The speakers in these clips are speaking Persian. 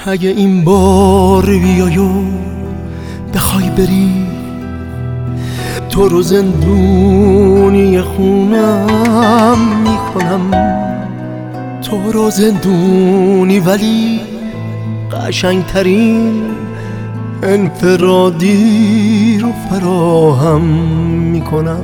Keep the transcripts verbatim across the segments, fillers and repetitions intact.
اگه این بار بیای و بخوای بری، تو رو زندونی خونم میکنم. تو رو زندونی ولی قشنگترین انفرادی رو فراهم میکنم.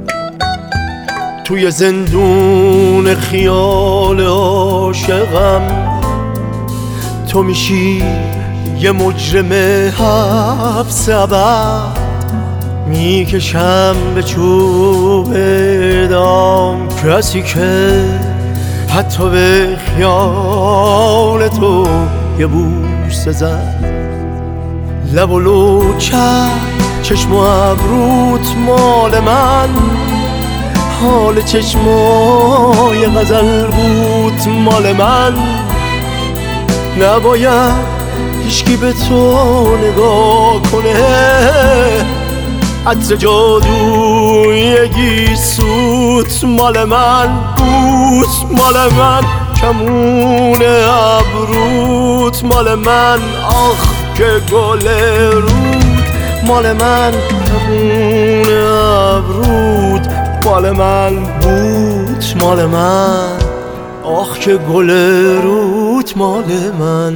توی زندون خیال عاشقم تو میشی یه مجرم حبس ابد، میکشم به چوب اعدام کسی که حتی به خیال تو یه بوسه زد. لب و لوچه چشم و ابروت مال من، حال چشمای غزل بود مال من. نباید هیچکی به تو نگاه کنه، عطر جادوی گیسوت مال من بود مال من. کمون ابروت مال من، آخ که گل رود مال من. کمون ابروت مال من بود مال من، آخ که گل رود مال من.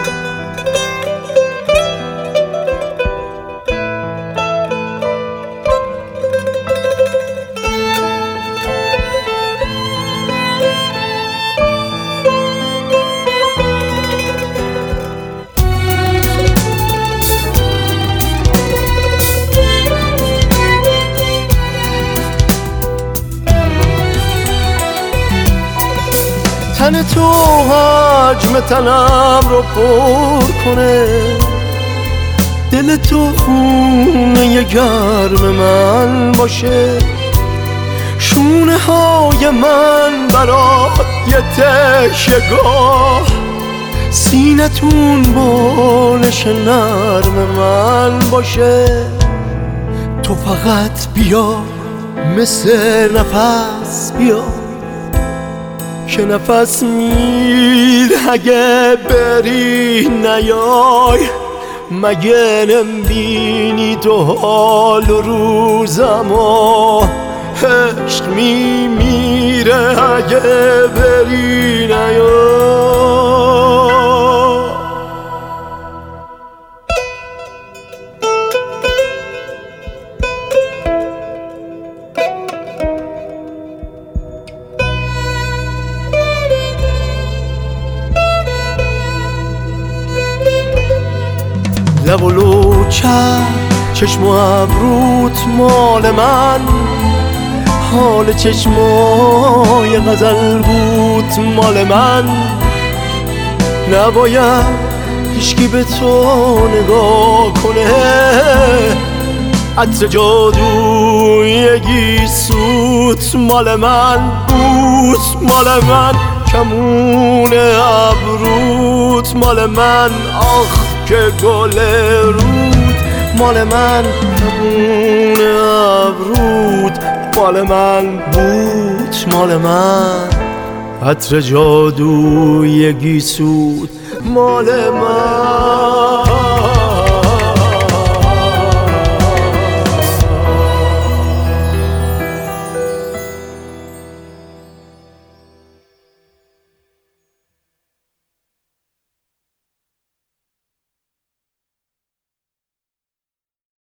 تن تو حجم تنم رو پر کنه، دل تو خونه گرم من باشه. شونه های من برای تشیگاه، سینتون بالش نرم من باشه. تو فقط بیا مثل نفس بیا که نفس میل اگه بری نیای. مگه نمیبینی تو حال و روزمو، عشق میمیره اگه بری نیای. لب و لوچه چشم و ابروت مال من، حال چشمای غزل بود مال من. نباید هیچکی به تو نگاه کنه، عطر جادوی گیسوت مال من بود مال من. کمون ابروت مال من، آخ که گل رود مال من. کمون ابروت مال من بود مال من، عطر جادوی گیسوت مال من.